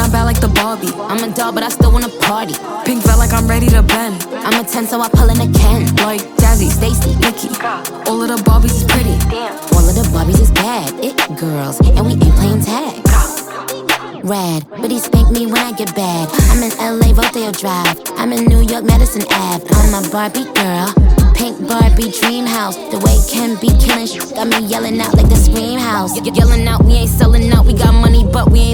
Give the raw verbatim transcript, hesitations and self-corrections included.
I'm bad like the Barbie. I'm a doll, but I still wanna party. Pink felt like I'm ready to bend. I'm a ten, so I pull in a Ken. Like Jazzy, Stacy, Nikki. All of the Barbies is pretty. All of the Barbies is bad. It girls, and we ain't playing tag. Rad, but he spank me when I get bad. I'm in L A, Rodeo Drive. I'm in New York, Madison Ave. I'm a Barbie girl. Pink Barbie dream house. The way Ken be killing shit got me yelling out like the Scream House. Y- yelling out, we ain't selling out. We got money, but we ain't